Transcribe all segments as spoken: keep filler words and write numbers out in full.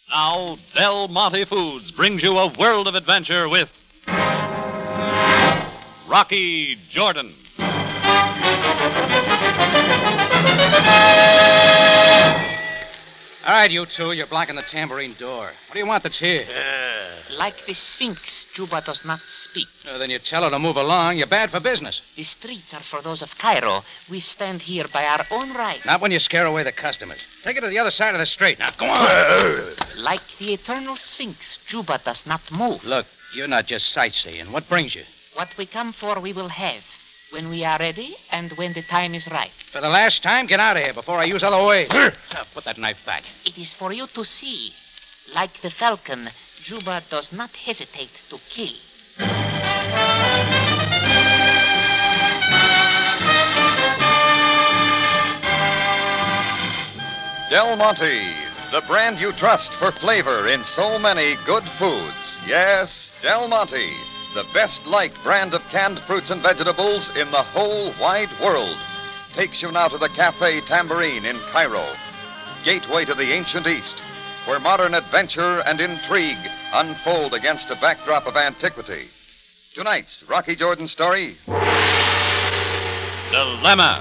Now, Del Monte Foods brings you a world of adventure with Rocky Jordan. All right, you two, you're blocking the tambourine door. What do you want that's here? Uh, like the Sphinx, Juba does not speak. Uh, then you tell her to move along. You're bad for business. The streets are for those of Cairo. We stand here by our own right. Not when you scare away the customers. Take it to the other side of the street. Now, go on. Like the eternal Sphinx, Juba does not move. Look, you're not just sightseeing. What brings you? What we come for, we will have. When we are ready and when the time is right. For the last time, get out of here before I use other ways. Now, put that knife back. It is for you to see. Like the falcon, Juba does not hesitate to kill. Del Monte, the brand you trust for flavor in so many good foods. Yes, Del Monte, the best-liked brand of canned fruits and vegetables in the whole wide world, takes you now to the Cafe Tambourine in Cairo, gateway to the ancient East, where modern adventure and intrigue unfold against a backdrop of antiquity. Tonight's Rocky Jordan story, Dilemma.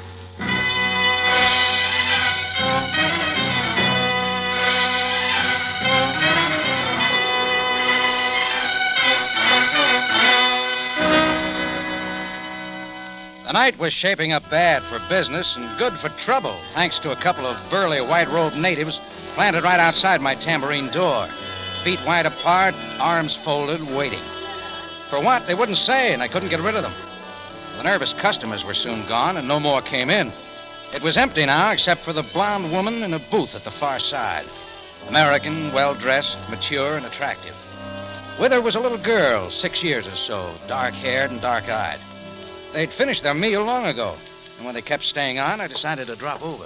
The night was shaping up bad for business and good for trouble, thanks to a couple of burly white-robed natives planted right outside my tambourine door, feet wide apart, arms folded, waiting. For what? They wouldn't say, and I couldn't get rid of them. The nervous customers were soon gone, and no more came in. It was empty now, except for the blonde woman in a booth at the far side. American, well-dressed, mature, and attractive. With her was a little girl, six years or so, dark-haired and dark-eyed. They'd finished their meal long ago, and when they kept staying on, I decided to drop over.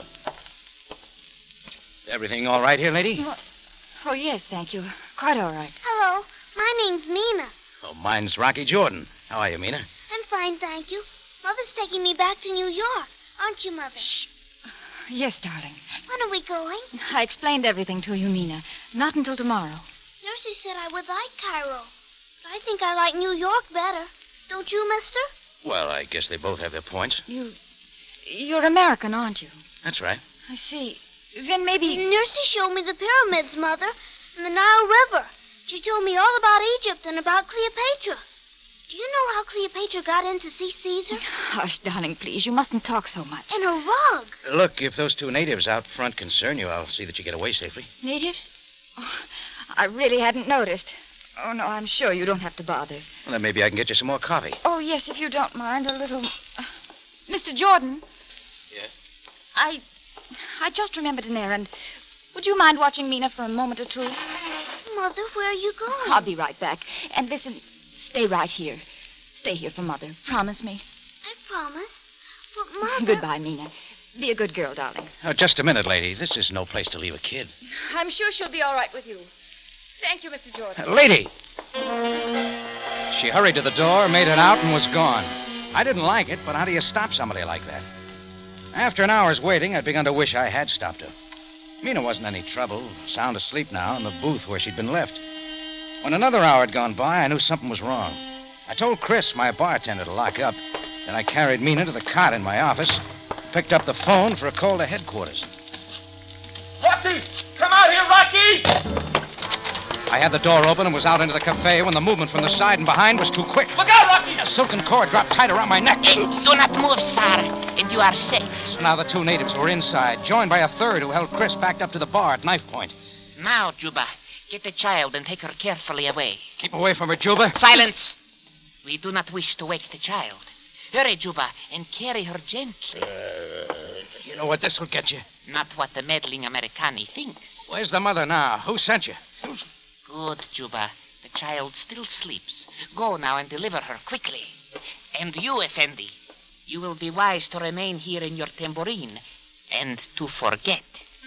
Everything all right here, lady? Oh, oh, yes, thank you. Quite all right. Hello, my name's Mina. Oh, mine's Rocky Jordan. How are you, Mina? I'm fine, thank you. Mother's taking me back to New York. Aren't you, Mother? Shh. Yes, darling. When are we going? I explained everything to you, Mina. Not until tomorrow. Nursie said I would like Cairo. But I think I like New York better. Don't you, mister? Well, I guess they both have their points. You... You're American, aren't you? That's right. I see. Then maybe... Nursie showed me the pyramids, Mother, and the Nile River. She told me all about Egypt and about Cleopatra. Do you know how Cleopatra got in to see Caesar? Hush, darling, please. You mustn't talk so much. And her rug. Look, if those two natives out front concern you, I'll see that you get away safely. Natives? Oh, I really hadn't noticed. Oh, no, I'm sure you don't have to bother. Well, then maybe I can get you some more coffee. Oh, yes, if you don't mind, a little... Uh, Mister Jordan? Yes? I... I just remembered an errand. Would you mind watching Mina for a moment or two? Mother, where are you going? I'll be right back. And listen, stay right here. Stay here for Mother. Promise me. I promise. But, Mother... Goodbye, Mina. Be a good girl, darling. Oh, just a minute, lady. This is no place to leave a kid. I'm sure she'll be all right with you. Thank you, Mister Jordan. Uh, lady! She hurried to the door, made it out, and was gone. I didn't like it, but how do you stop somebody like that? After an hour's waiting, I'd begun to wish I had stopped her. Mina wasn't any trouble, sound asleep now in the booth where she'd been left. When another hour had gone by, I knew something was wrong. I told Chris, my bartender, to lock up. Then I carried Mina to the cot in my office, picked up the phone for a call to headquarters. Rocky! Come out here, Rocky! I had the door open and was out into the cafe when the movement from the side and behind was too quick. Look out, Rocky! A silken cord dropped tight around my neck. And do not move, sir, and you are safe. So now the two natives were inside, joined by a third who held Chris backed up to the bar at knife point. Now, Juba, get the child and take her carefully away. Keep away from her, Juba. Silence! We do not wish to wake the child. Hurry, Juba, and carry her gently. Uh, you know what this will get you? Not what the meddling Americani thinks. Where's the mother now? Who sent you? Good, Juba. The child still sleeps. Go now and deliver her quickly. And you, Effendi, you will be wise to remain here in your tambourine and to forget.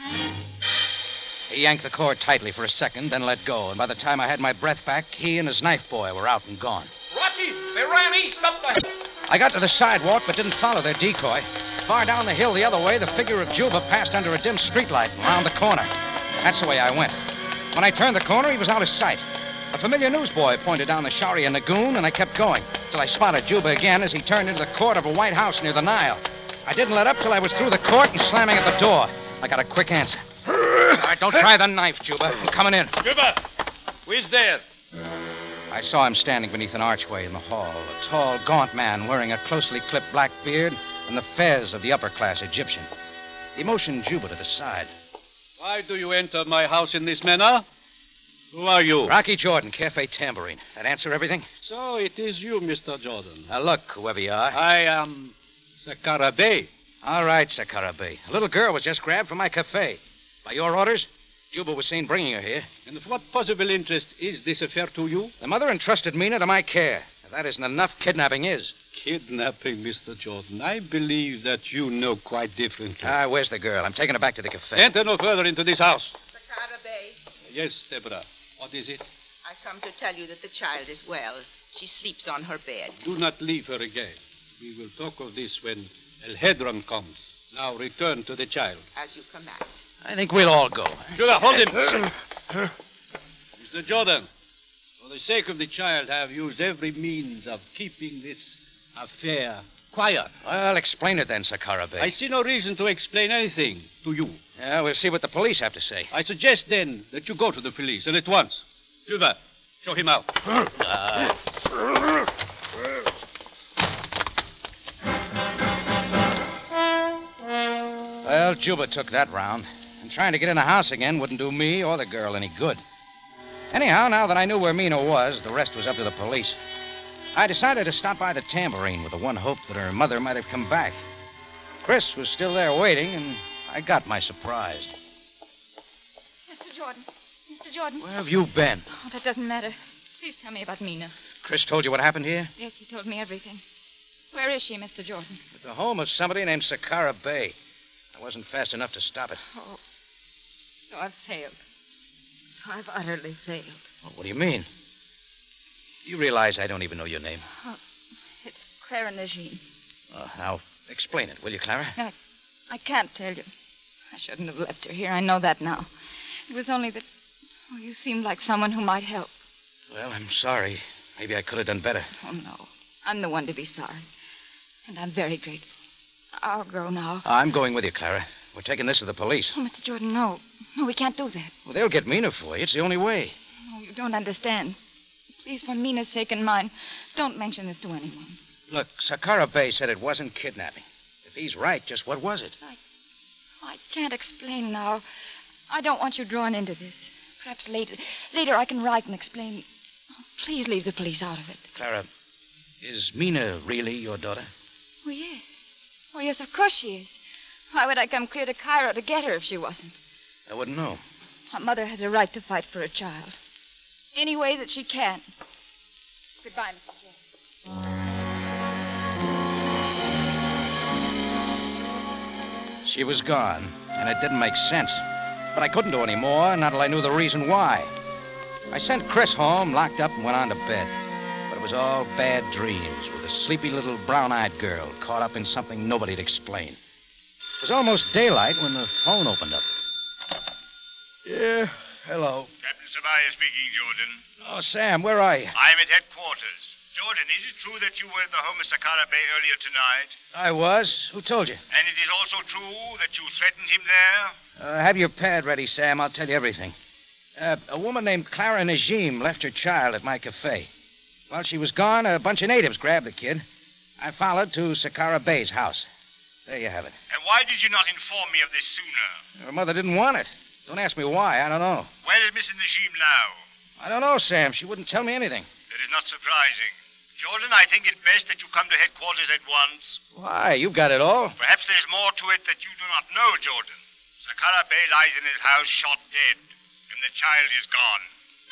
He yanked the cord tightly for a second, then let go, and by the time I had my breath back, he and his knife boy were out and gone. Rocky, they ran east up the... I got to the sidewalk, but didn't follow their decoy. Far down the hill the other way, the figure of Juba passed under a dim streetlight and round the corner. That's the way I went. When I turned the corner, he was out of sight. A familiar newsboy pointed down the Sharia Lagoon, and I kept going, till I spotted Juba again as he turned into the court of a white house near the Nile. I didn't let up till I was through the court and slamming at the door. I got a quick answer. All right, don't try the knife, Juba. I'm coming in. Juba, who is there? I saw him standing beneath an archway in the hall, a tall, gaunt man wearing a closely clipped black beard and the fez of the upper-class Egyptian. He motioned Juba to the side. Why do you enter my house in this manner? Who are you? Rocky Jordan, Cafe Tambourine. That answer everything? So it is you, Mister Jordan. Now, look, whoever you are. I am Sakara Bey. All right, Sakara Bey. A little girl was just grabbed from my cafe. By your orders, Juba was seen bringing her here. And of what possible interest is this affair to you? The mother entrusted Mina to my care. If that isn't enough, kidnapping is. Kidnapping, Mister Jordan. I believe that you know quite differently. Ah, where's the girl? I'm taking her back to the cafe. Enter no further into this house. Sakara Bey, Yes, Deborah. What is it? I come to tell you that the child is well. She sleeps on her bed. Do not leave her again. We will talk of this when El Hedron comes. Now return to the child. As you command. I think we'll all go. Judah, hold him. Mister Jordan, for the sake of the child, I have used every means of keeping this affair quiet. Well, explain it then, Sakara Bey. I see no reason to explain anything to you. Yeah, we'll see what the police have to say. I suggest, then, that you go to the police, and at once. Juba, show him out. Uh... Well, Juba took that round. And trying to get in the house again wouldn't do me or the girl any good. Anyhow, now that I knew where Mina was, the rest was up to the police. I decided to stop by the Tambourine with the one hope that her mother might have come back. Chris was still there waiting, and I got my surprise. Mister Jordan. Mister Jordan. Where have you been? Oh, that doesn't matter. Please tell me about Mina. Chris told you what happened here? Yes, he told me everything. Where is she, Mister Jordan? At the home of somebody named Sakara Bey. I wasn't fast enough to stop it. Oh, so I've failed. So I've utterly failed. Well, what do you mean? You realize I don't even know your name. Oh, it's Clara Najim. Uh, now, explain it, will you, Clara? I, I can't tell you. I shouldn't have left her here. I know that now. It was only that, oh, you seemed like someone who might help. Well, I'm sorry. Maybe I could have done better. Oh, no. I'm the one to be sorry. And I'm very grateful. I'll go now. I'm going with you, Clara. We're taking this to the police. Oh, Mister Jordan, no. No, we can't do that. Well, they'll get Mina for you. It's the only way. No, you don't understand. Please, for Mina's sake and mine, don't mention this to anyone. Look, Sakara Bey said it wasn't kidnapping. If he's right, just what was it? I, I can't explain now. I don't want you drawn into this. Perhaps later. Later I can write and explain. Oh, please leave the police out of it. Clara, is Mina really your daughter? Oh, yes. Oh, yes, of course she is. Why would I come clear to Cairo to get her if she wasn't? I wouldn't know. A mother has a right to fight for her child. Any way that she can. Goodbye, Mister Jordan. She was gone, and it didn't make sense. But I couldn't do any more, not till I knew the reason why. I sent Chris home, locked up, and went on to bed. But it was all bad dreams, with a sleepy little brown-eyed girl caught up in something nobody'd explain. It was almost daylight when the phone opened up. Yeah, hello. Captain Sabaya speaking, Jordan. Oh, Sam, where are you? I'm at headquarters. Jordan, is it true that you were at the home of Sakara Bey earlier tonight? I was. Who told you? And it is also true that you threatened him there? Uh, have your pad ready, Sam. I'll tell you everything. Uh, a woman named Clara Najim left her child at my cafe. While she was gone, a bunch of natives grabbed the kid. I followed to Sakara Bey's house. There you have it. And why did you not inform me of this sooner? Her mother didn't want it. Don't ask me why. I don't know. Where is Missus Najim now? I don't know, Sam. She wouldn't tell me anything. That is not surprising. Jordan, I think it best that you come to headquarters at once. Why? You've got it all. Perhaps there's more to it that you do not know, Jordan. Sakara Bey lies in his house shot dead, and the child is gone.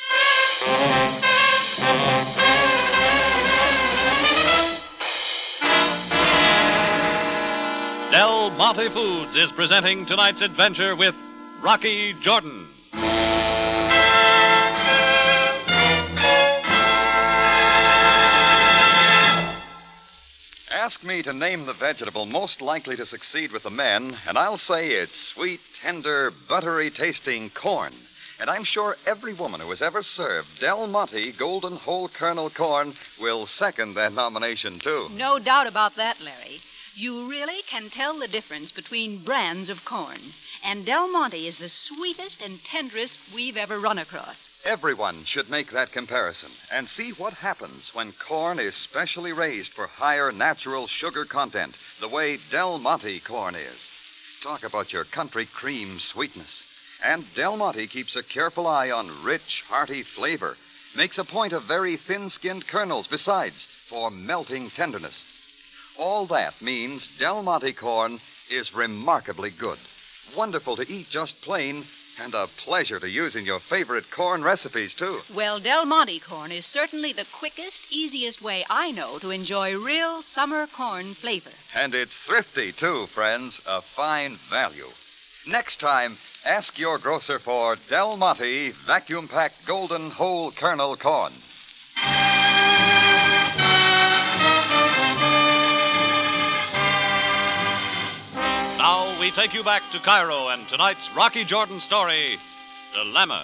Del Monte Foods is presenting tonight's adventure with Rocky Jordan. Ask me to name the vegetable most likely to succeed with the men, and I'll say it's sweet, tender, buttery tasting corn. And I'm sure every woman who has ever served Del Monte Golden Whole Kernel Corn will second that nomination, too. No doubt about that, Larry. You really can tell the difference between brands of corn. And Del Monte is the sweetest and tenderest we've ever run across. Everyone should make that comparison and see what happens when corn is specially raised for higher natural sugar content, the way Del Monte corn is. Talk about your country cream sweetness. And Del Monte keeps a careful eye on rich, hearty flavor. Makes a point of very thin-skinned kernels, besides, for melting tenderness. All that means Del Monte corn is remarkably good. Wonderful to eat just plain, and a pleasure to use in your favorite corn recipes, too. Well, Del Monte corn is certainly the quickest, easiest way I know to enjoy real summer corn flavor. And it's thrifty, too, friends. A fine value. Next time, ask your grocer for Del Monte vacuum-packed golden whole kernel corn. Now we take you back to Cairo and tonight's Rocky Jordan story, Dilemma.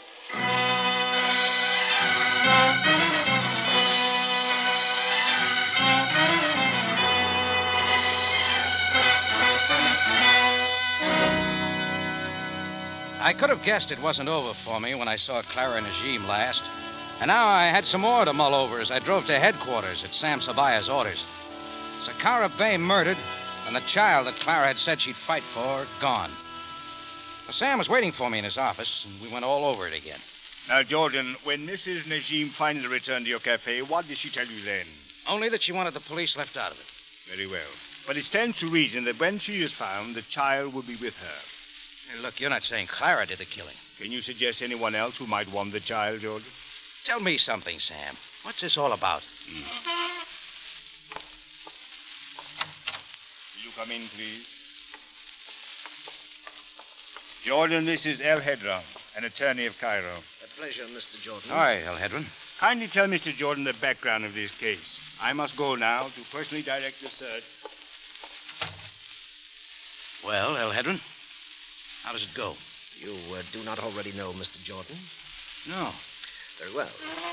I could have guessed it wasn't over for me when I saw Clara Najim last. And now I had some more to mull over as I drove to headquarters at Sam Sabaya's orders. Sakara Bay murdered, and the child that Clara had said she'd fight for, gone. Well, Sam was waiting for me in his office, and we went all over it again. Now, Jordan, when Missus Najim finally returned to your cafe, what did she tell you then? Only that she wanted the police left out of it. Very well. But it stands to reason that when she is found, the child will be with her. Hey, look, you're not saying Clara did the killing. Can you suggest anyone else who might want the child, Jordan? Tell me something, Sam. What's this all about? Hmm. Will you come in, please? Jordan, this is El Hedron, an attorney of Cairo. A pleasure, Mister Jordan. Hi, El Hedron. Kindly tell Mister Jordan the background of this case. I must go now to personally direct the search. Well, El Hedron, how does it go? You uh, do not already know Mister Jordan? No. Very well.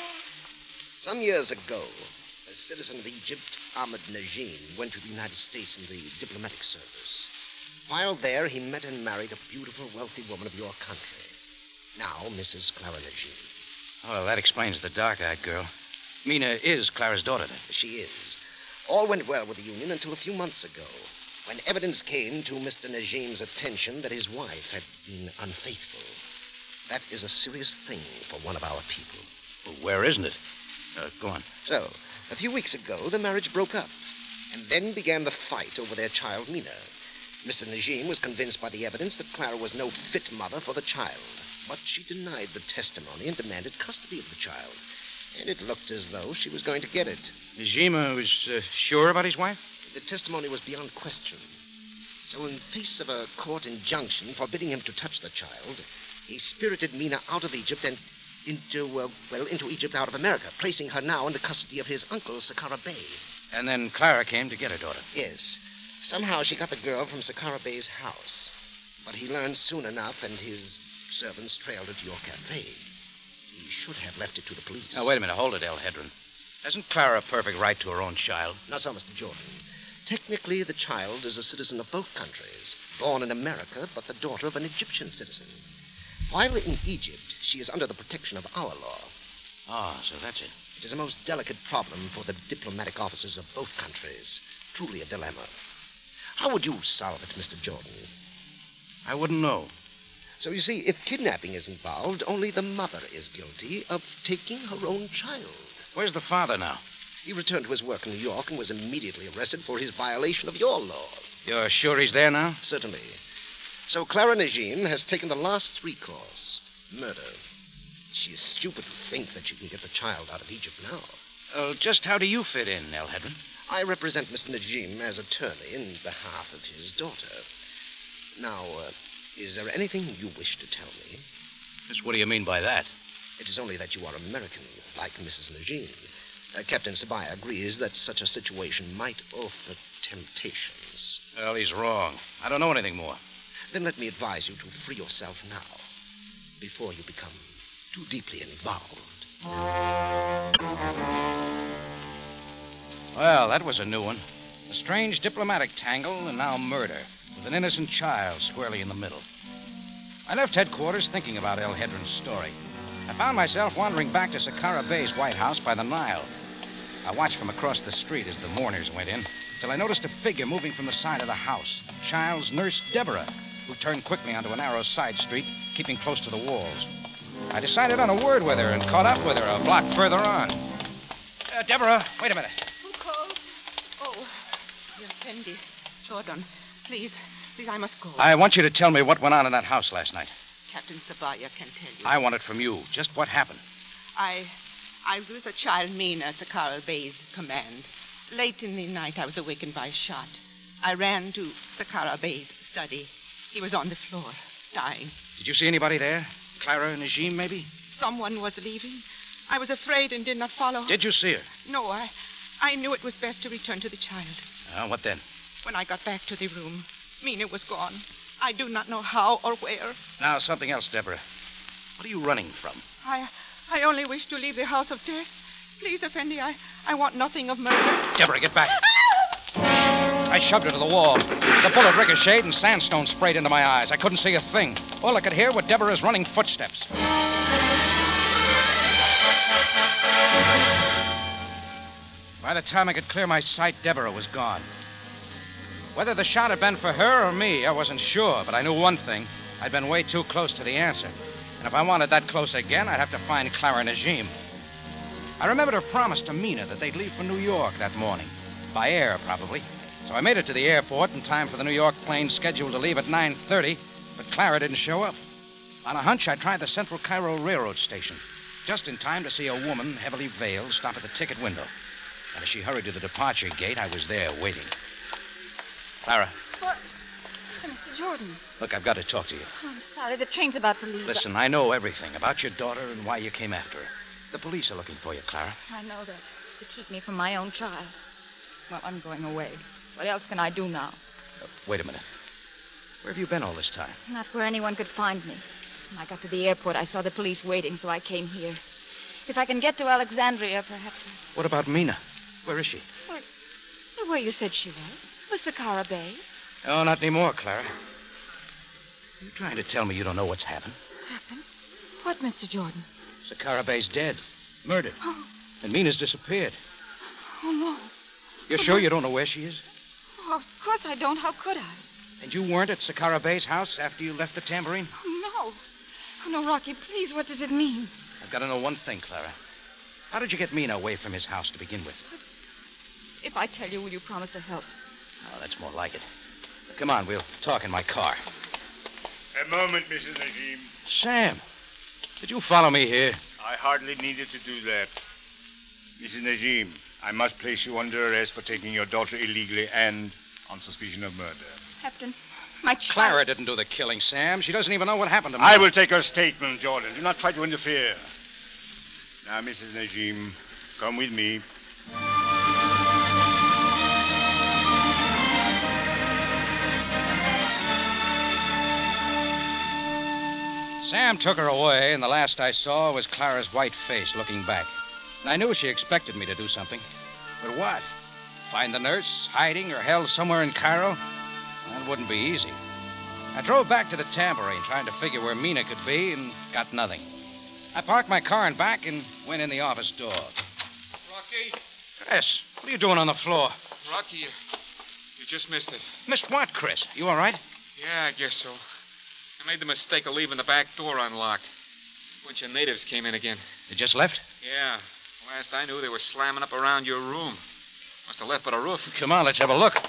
Some years ago, a citizen of Egypt, Ahmed Najim, went to the United States in the diplomatic service. While there, he met and married a beautiful, wealthy woman of your country. Now, Missus Clara Najim. Well, that explains the dark-eyed girl. Mina is Clara's daughter, then? She is. All went well with the union until a few months ago, when evidence came to Mister Najim's attention that his wife had been unfaithful. That is a serious thing for one of our people. Well, where isn't it? Uh, go on. So, a few weeks ago, the marriage broke up, and then began the fight over their child, Mina. Mister Najim was convinced by the evidence that Clara was no fit mother for the child, but she denied the testimony and demanded custody of the child. And it looked as though she was going to get it. Najima was uh, sure about his wife? The testimony was beyond question. So in face of a court injunction forbidding him to touch the child, he spirited Mina out of Egypt and into, uh, well, into Egypt out of America, placing her now in the custody of his uncle, Sakara Bey. And then Clara came to get her daughter. Yes. Somehow she got the girl from Sakara Bey's house. But he learned soon enough, and his servants trailed her to your cafe. He should have left it to the police. Now, wait a minute. Hold it, El Hedron. Hasn't Clara a perfect right to her own child? Not so, Mister Jordan. Technically, the child is a citizen of both countries, born in America, but the daughter of an Egyptian citizen. While in Egypt, she is under the protection of our law. Ah, oh, so that's it. It is a most delicate problem for the diplomatic officers of both countries. Truly a dilemma. How would you solve it, Mister Jordan? I wouldn't know. So you see, if kidnapping is involved, only the mother is guilty of taking her own child. Where's the father now? He returned to his work in New York and was immediately arrested for his violation of your law. You're sure he's there now? Certainly. So Clara Najim has taken the last recourse, murder. She is stupid to think that she can get the child out of Egypt now. Uh, just how do you fit in, El Hedron? I represent Mister Najim as attorney in behalf of his daughter. Now, uh, is there anything you wish to tell me? Just what do you mean by that? It is only that you are American, like Missus Najim. Uh, Captain Sabaya agrees that such a situation might offer temptations. Well, he's wrong. I don't know anything more. Then let me advise you to free yourself now. before you become too deeply involved. Well, that was a new one. A strange diplomatic tangle, and now murder, with an innocent child squarely in the middle. I left headquarters thinking about El Hedron's story. I found myself wandering back to Sakara Bay's White House by the Nile. I watched from across the street as the mourners went in, till I noticed a figure moving from the side of the house. Child's nurse, Deborah, who turned quickly onto a narrow side street, keeping close to the walls. I decided on a word with her and caught up with her a block further on. Uh, Deborah, wait a minute. Who called? Oh, your Fendi. Jordan, please, please, I must go. I want you to tell me what went on in that house last night. Captain Sabaya can tell you. I want it from you. Just what happened. I... I was with a child, Mina, at Sakara Bay's command. Late in the night, I was awakened by a shot. I ran to Sakara Bay's study. He was on the floor, dying. Did you see anybody there? Clara and Najim, maybe? Someone was leaving. I was afraid and did not follow. Did you see her? No, I... I knew it was best to return to the child. Uh, what then? When I got back to the room, Mina was gone. I do not know how or where. Now, something else, Deborah. What are you running from? I... I only wish to leave the house of death. Please, Effendi, I, I want nothing of murder. Deborah, get back. I shoved her to the wall. The bullet ricocheted and sandstone sprayed into my eyes. I couldn't see a thing. All I could hear were Deborah's running footsteps. By the time I could clear my sight, Deborah was gone. Whether the shot had been for her or me, I wasn't sure, but I knew one thing. I'd been way too close to the answer. And if I wanted that close again, I'd have to find Clara Najim. I remembered her promise to Mina that they'd leave for New York that morning. By air, probably. So I made it to the airport in time for the New York plane scheduled to leave at nine thirty, but Clara didn't show up. On a hunch, I tried the Central Cairo Railroad station, just in time to see a woman, heavily veiled, stop at the ticket window. And as she hurried to the departure gate, I was there waiting. Clara. What? Mister Jordan. Look, I've got to talk to you. Oh, I'm sorry. The train's about to leave. Listen, I know everything about your daughter and why you came after her. The police are looking for you, Clara. I know that. To keep me from my own child. Well, I'm going away. What else can I do now? Uh, wait a minute. Where have you been all this time? Not where anyone could find me. When I got to the airport, I saw the police waiting, so I came here. If I can get to Alexandria, perhaps... I... What about Mina? Where is she? Where, where you said she was. Was Sakara Bay. Oh, not anymore, Clara. Are you trying to tell me you don't know what's happened? Happened? What, Mister Jordan? Sakara Bay's dead. Murdered. Oh. And Mina's disappeared. Oh, no. You're sure you don't know where she is? Oh, of course I don't. How could I? And you weren't at Sakara Bay's house after you left the tambourine? Oh, no. Oh, no, Rocky, please, what does it mean? I've got to know one thing, Clara. How did you get Mina away from his house to begin with? If I tell you, will you promise to help? Oh, that's more like it. Come on, we'll talk in my car. A moment, Missus Najim. Sam, did you follow me here? I hardly needed to do that. Missus Najim, I must place you under arrest for taking your daughter illegally and on suspicion of murder. Captain, my child... Clara didn't do the killing, Sam. She doesn't even know what happened to me. I will take her statement, Jordan. Do not try to interfere. Now, Missus Najim, come with me. Sam took her away, and the last I saw was Clara's white face looking back. And I knew she expected me to do something. But what? Find the nurse, hiding or held somewhere in Cairo? That wouldn't be easy. I drove back to the tambourine, trying to figure where Mina could be, and got nothing. I parked my car in back and went in the office door. Rocky? Chris, what are you doing on the floor? Rocky, you, you just missed it. Missed what, Chris? You all right? Yeah, I guess so. I made the mistake of leaving the back door unlocked. A bunch of natives came in again. They just left? Yeah. Last I knew, they were slamming up around your room. Must have left for the roof. Come on, let's have a look.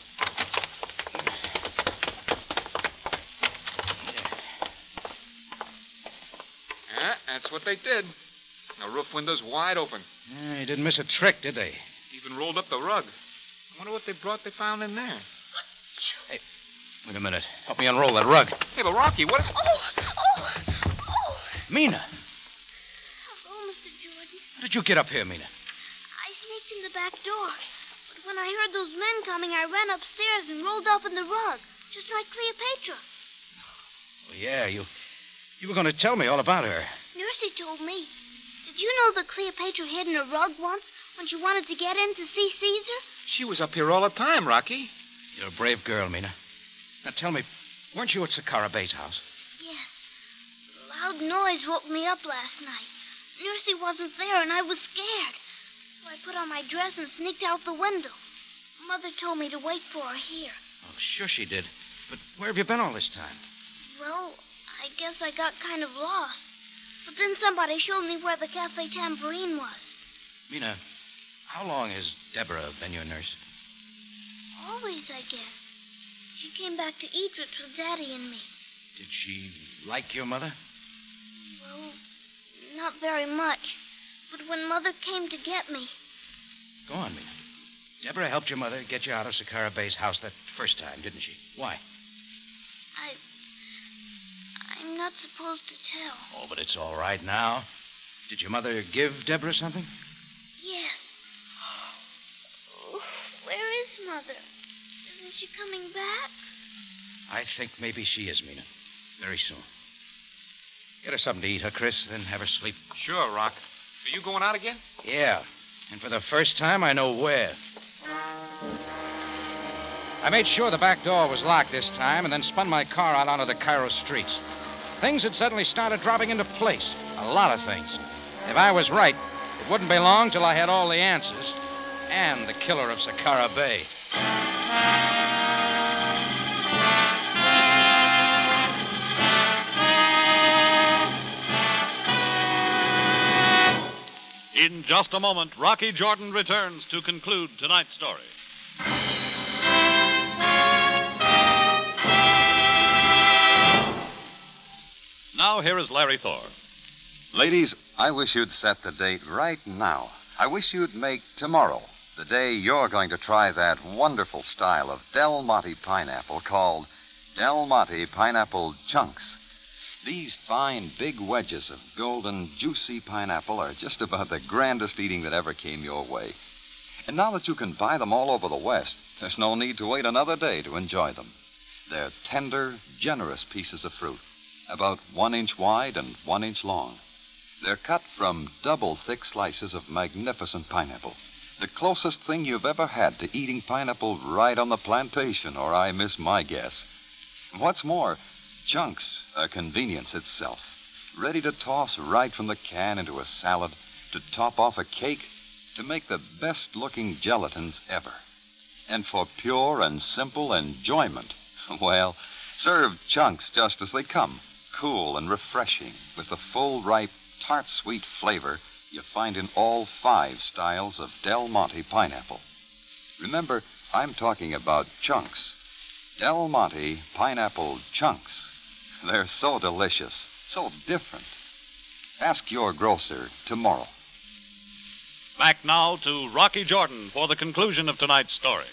Yeah, that's what they did. The roof window's wide open. Yeah, they didn't miss a trick, did they? Even rolled up the rug. I wonder what they brought they found in there. Hey, wait a minute. Help me unroll that rug. Hey, but Rocky, what... Oh, oh, oh. Mina. Hello, Mister Jordan. How did you get up here, Mina? I sneaked in the back door. But when I heard those men coming, I ran upstairs and rolled up in the rug, just like Cleopatra. Well, yeah, you... You were going to tell me all about her. Nursey told me. Did you know that Cleopatra hid in a rug once when she wanted to get in to see Caesar? She was up here all the time, Rocky. You're a brave girl, Mina. Now tell me, weren't you at Sakara Bay's house? Yes. A loud noise woke me up last night. Nursey wasn't there, and I was scared. So I put on my dress and sneaked out the window. Mother told me to wait for her here. Oh, sure she did. But where have you been all this time? Well, I guess I got kind of lost. But then somebody showed me where the Cafe Tambourine was. Mina, how long has Deborah been your nurse? Always, I guess. She came back to Egypt with Daddy and me. Did she like your mother? Well, not very much. But when Mother came to get me... Go on, Mina. Deborah helped your mother get you out of Sakara Bay's house that first time, didn't she? Why? I... I'm not supposed to tell. Oh, but it's all right now. Did your mother give Deborah something? Yes. Oh, where is Mother? Isn't she coming back? I think maybe she is, Mina. Very soon. Get her something to eat, huh, Chris? Then have her sleep. Sure, Rock. Are you going out again? Yeah. And for the first time, I know where. I made sure the back door was locked this time and then spun my car out onto the Cairo streets. Things had suddenly started dropping into place. A lot of things. If I was right, it wouldn't be long till I had all the answers. And the killer of Sakara Bay. In just a moment, Rocky Jordan returns to conclude tonight's story. Now, here is Larry Thor. Ladies, I wish you'd set the date right now. I wish you'd make tomorrow the day you're going to try that wonderful style of Del Monte pineapple called Del Monte Pineapple Chunks. These fine, big wedges of golden, juicy pineapple are just about the grandest eating that ever came your way. And now that you can buy them all over the West, there's no need to wait another day to enjoy them. They're tender, generous pieces of fruit, about one inch wide and one inch long. They're cut from double-thick slices of magnificent pineapple, the closest thing you've ever had to eating pineapple right on the plantation, or I miss my guess. What's more, Chunks are convenience itself, ready to toss right from the can into a salad, to top off a cake, to make the best-looking gelatins ever. And for pure and simple enjoyment, well, serve Chunks just as they come, cool and refreshing, with the full, ripe, tart-sweet flavor you find in all five styles of Del Monte pineapple. Remember, I'm talking about Chunks. Del Monte Pineapple Chunks. They're so delicious, so different. Ask your grocer tomorrow. Back now to Rocky Jordan for the conclusion of tonight's story.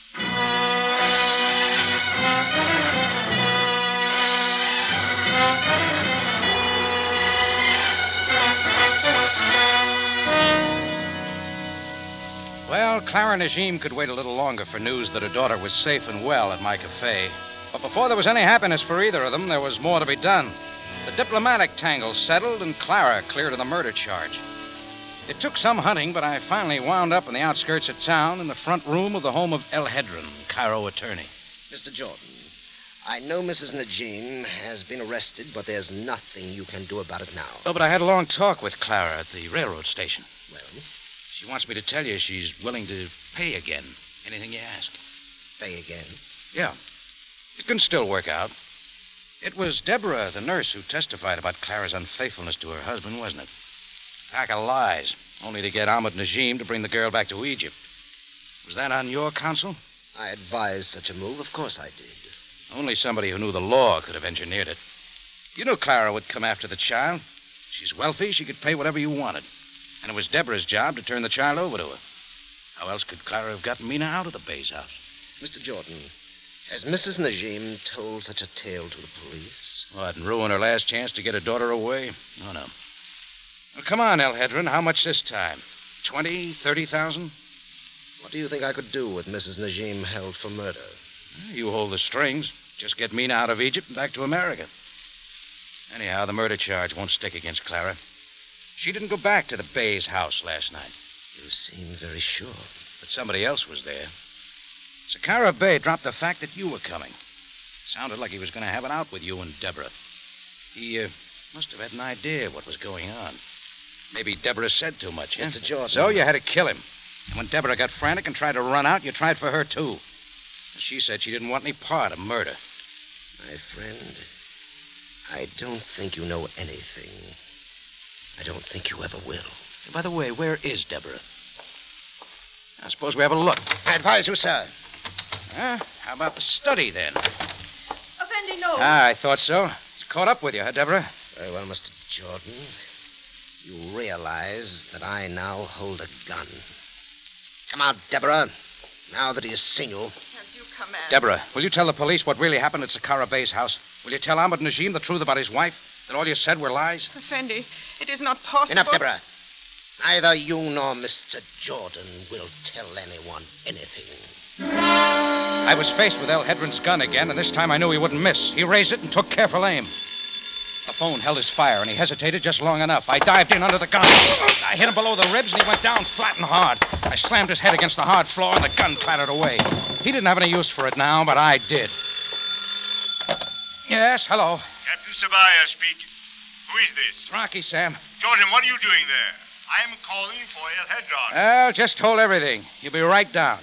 Well, Clara Najim could wait a little longer for news that her daughter was safe and well at my cafe. But before there was any happiness for either of them, there was more to be done. The diplomatic tangle settled, and Clara cleared of the murder charge. It took some hunting, but I finally wound up in the outskirts of town in the front room of the home of El Hedron, Cairo attorney. Mister Jordan, I know Missus Najim has been arrested, but there's nothing you can do about it now. Oh, but I had a long talk with Clara at the railroad station. Well? She wants me to tell you she's willing to pay again. Anything you ask. Pay again? Yeah. It can still work out. It was Deborah, the nurse, who testified about Clara's unfaithfulness to her husband, wasn't it? Pack of lies, only to get Ahmed Najim to bring the girl back to Egypt. Was that on your counsel? I advised such a move. Of course I did. Only somebody who knew the law could have engineered it. You knew Clara would come after the child. She's wealthy. She could pay whatever you wanted. And it was Deborah's job to turn the child over to her. How else could Clara have gotten Mina out of the Bay's house? Mister Jordan, has Missus Najim told such a tale to the police? What, and ruin her last chance to get her daughter away? Oh, no. Well, come on, El Hedron. How much this time? Twenty, thirty thousand? What do you think I could do with Missus Najim held for murder? You hold the strings. Just get Mina out of Egypt and back to America. Anyhow, the murder charge won't stick against Clara. She didn't go back to the Bay's house last night. You seem very sure. But somebody else was there. Sakara Bay dropped the fact that you were coming. Sounded like he was going to have it out with you and Deborah. He uh, must have had an idea what was going on. Maybe Deborah said too much, huh? Mister Jordan. So you had to kill him. And when Deborah got frantic and tried to run out, you tried for her, too. She said she didn't want any part of murder. My friend, I don't think you know anything. I don't think you ever will. By the way, where is Deborah? I suppose we have a look. I advise you, sir. Huh? How about the study, then? Effendi, no. Ah, I thought so. He's caught up with you, huh, Deborah? Very well, Mister Jordan. You realize that I now hold a gun. Come out, Deborah. Now that he has seen you. As you command. Deborah, will you tell the police what really happened at Sakara Bay's house? Will you tell Ahmed Najim the truth about his wife? That all you said were lies? Effendi, it is not possible. Enough, Deborah. Neither you nor Mister Jordan will tell anyone anything. I was faced with El Hedron's gun again, and this time I knew he wouldn't miss. He raised it and took careful aim. The phone held his fire, and he hesitated just long enough. I dived in under the gun. I hit him below the ribs, and he went down flat and hard. I slammed his head against the hard floor, and the gun clattered away. He didn't have any use for it now, but I did. Yes, hello. Captain Sabaya speaking. Who is this? It's Rocky, Sam. Jordan, what are you doing there? I am calling for El Hedron. Well, just hold everything. You'll be right down.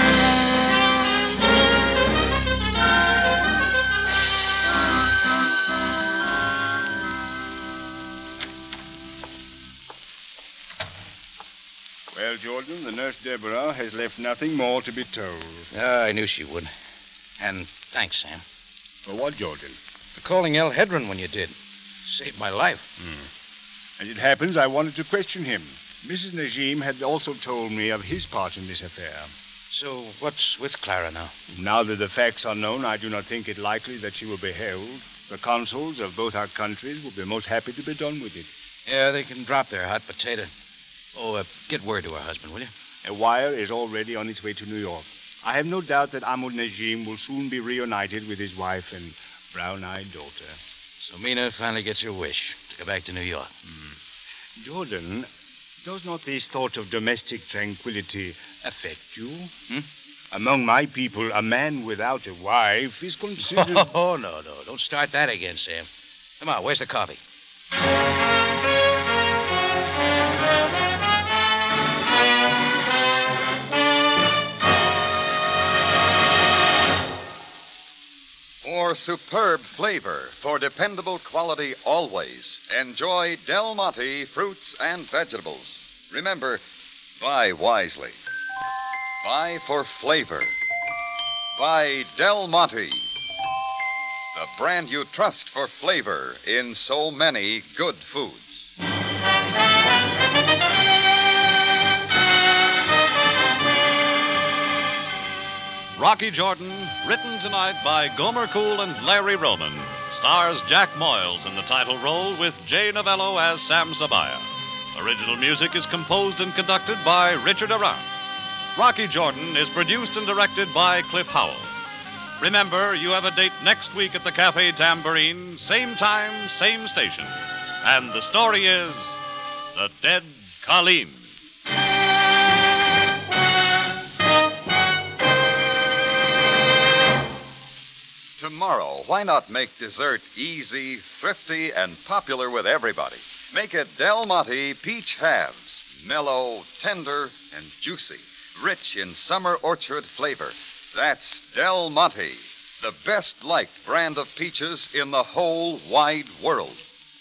Well, Jordan, the nurse Deborah has left nothing more to be told. Oh, I knew she would. And thanks, Sam. For what, Jordan? For calling El Hedron when you did. Saved my life. Hmm. As it happens, I wanted to question him. Missus Najim had also told me of his part in this affair. So what's with Clara now? Now that the facts are known, I do not think it likely that she will be held. The consuls of both our countries will be most happy to be done with it. Yeah, they can drop their hot potato. Oh, uh, get word to her husband, will you? A wire is already on its way to New York. I have no doubt that Ahmed Najim will soon be reunited with his wife and brown-eyed daughter. So Mina finally gets her wish to go back to New York. Mm. Jordan, does not this thought of domestic tranquility affect you? Hmm? Among my people, a man without a wife is considered... Oh, no, no. Don't start that again, Sam. Come on, where's the coffee? For superb flavor, for dependable quality always, enjoy Del Monte fruits and vegetables. Remember, buy wisely. Buy for flavor. Buy Del Monte, the brand you trust for flavor in so many good foods. Rocky Jordan, written tonight by Gomer Cool and Larry Roman, stars Jack Moyles in the title role with Jay Novello as Sam Sabaya. Original music is composed and conducted by Richard Arant. Rocky Jordan is produced and directed by Cliff Howell. Remember, you have a date next week at the Cafe Tambourine, same time, same station. And the story is The Dead Colleen. Tomorrow, why not make dessert easy, thrifty, and popular with everybody? Make it Del Monte Peach Halves. Mellow, tender, and juicy. Rich in summer orchard flavor. That's Del Monte, the best liked brand of peaches in the whole wide world.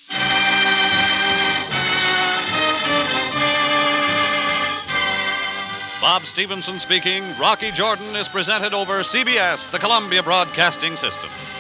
Bob Stevenson speaking. Rocky Jordan is presented over C B S, the Columbia Broadcasting System.